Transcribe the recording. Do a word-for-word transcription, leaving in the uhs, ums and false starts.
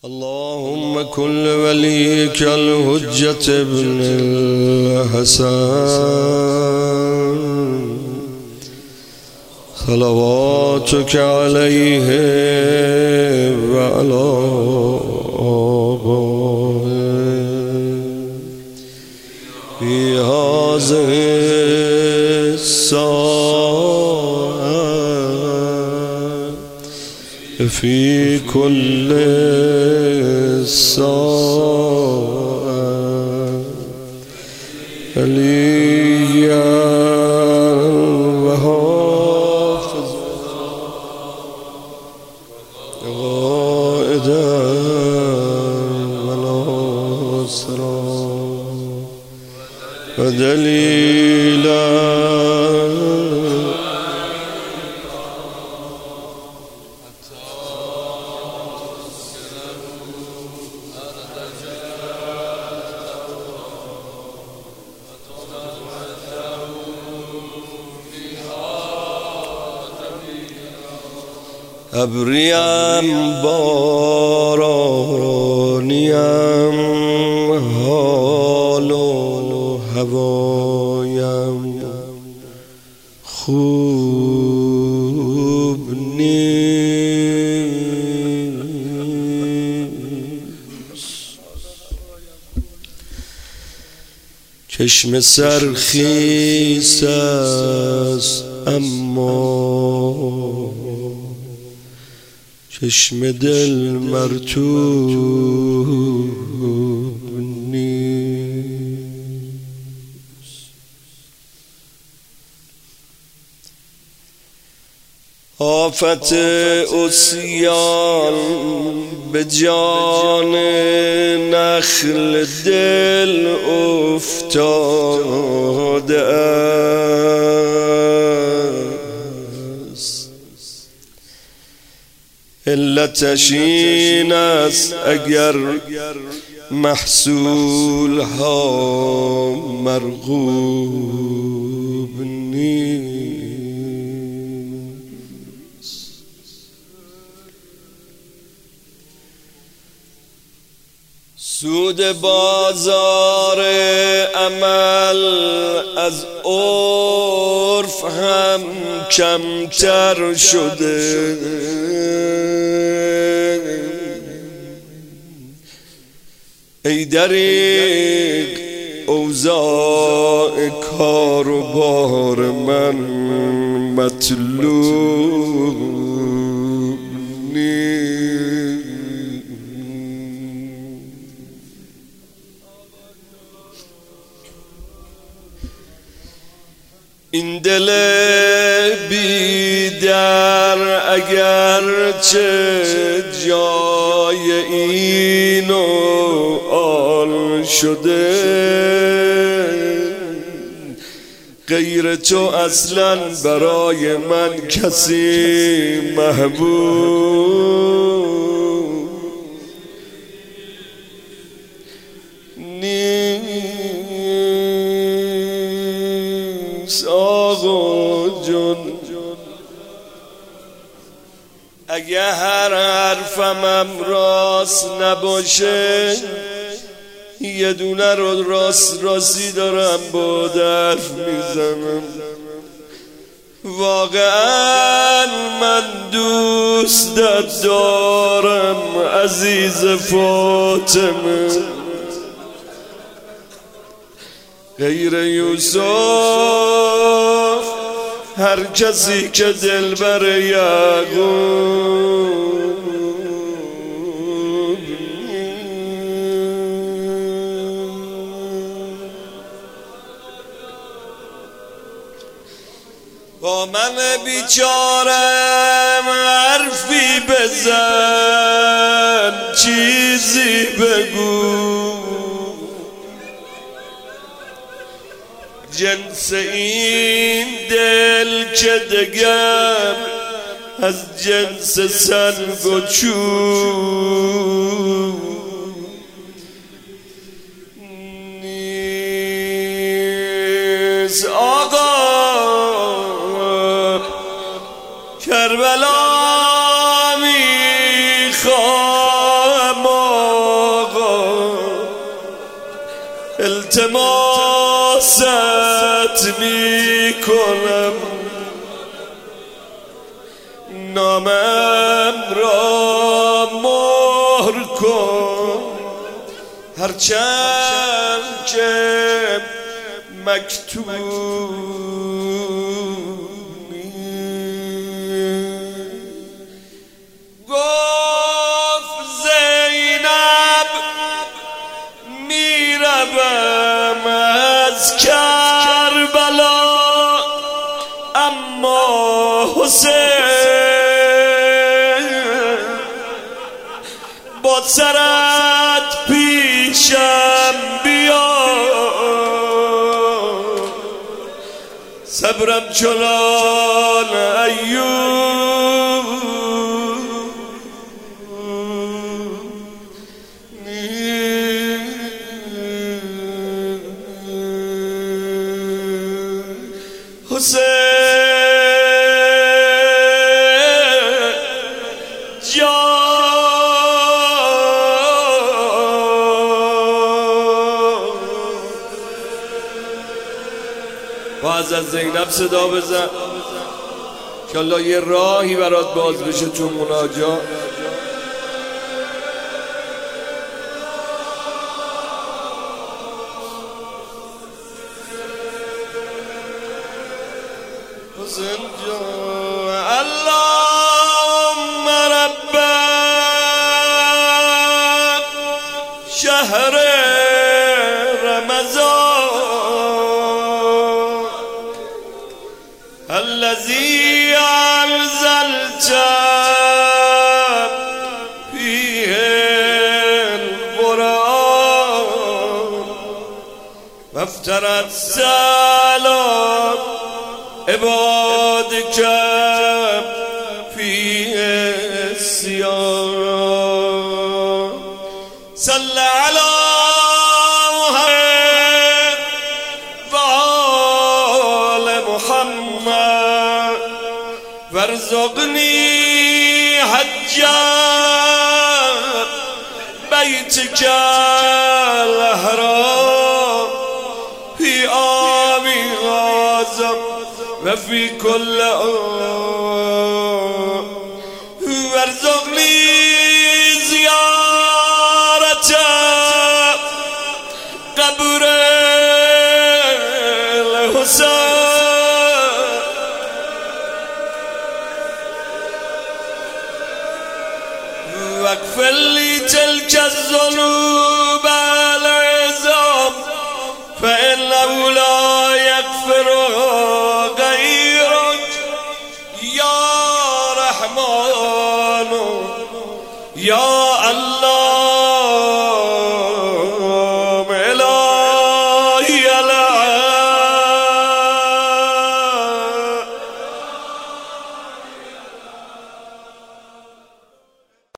اللهم كل وليك الحجة ابن الحسن صلواتك عليه وعلى آبائه في هذه الساعة في كل الساعة عليا وحافظا غائدا وناصرا ودليلا ابریم بارانیم حال و هوایم خوب نیست. چشم سرخیس است اما چشم دل مرطوب نیست. آفت عصیان به جان نخل دل افتاده است. علتش این است اگر محصول ها مرغوب نیست. سود بازار عمل از عرف هم کمتر شده. ای دریغ اوضاع کار و بار من مطلوب نیست. این دل بی در اگر چه جای اینو آل شده، غیر تو اصلا برای من کسی محبوب نیست. آقا جون اگه هر حرفم راست نباشه، یه دونه رو راست راستی دارم با حرف میزنم. واقعا من دوست دارم عزیز فاطمه، غیر یوسف هر کسی که دلبر یعقوب با من بیچارم حرفی بزن، چیزی بگو. جنس این دل که دگر از جنس سنگ و چوب نیست. آقا کربلا میخوام التماست می کنم نامم را مهر کن هرچند که مکتوب گفت زینب میروم از کربلا اما حسین با سرت پیشم بیا صبرم چنان ایوب حسین باز از زینب صدا بزن که الله یه راهی برات باز بشه تو مناجات. حسین جان اللهم رب شهر رمضان الذي أنزلت فيه القرآن وافترت السلام عبادك فيه الصيام صل على محمد وآل محمد وارزقني حج بيتك الحرام في عام هذا وفي كل عام وارزقني زيارة قبر الحسين واغفر لي تلك الذنوب العظام فإنه لا يغفرها غيرك يا رحمن يا الله.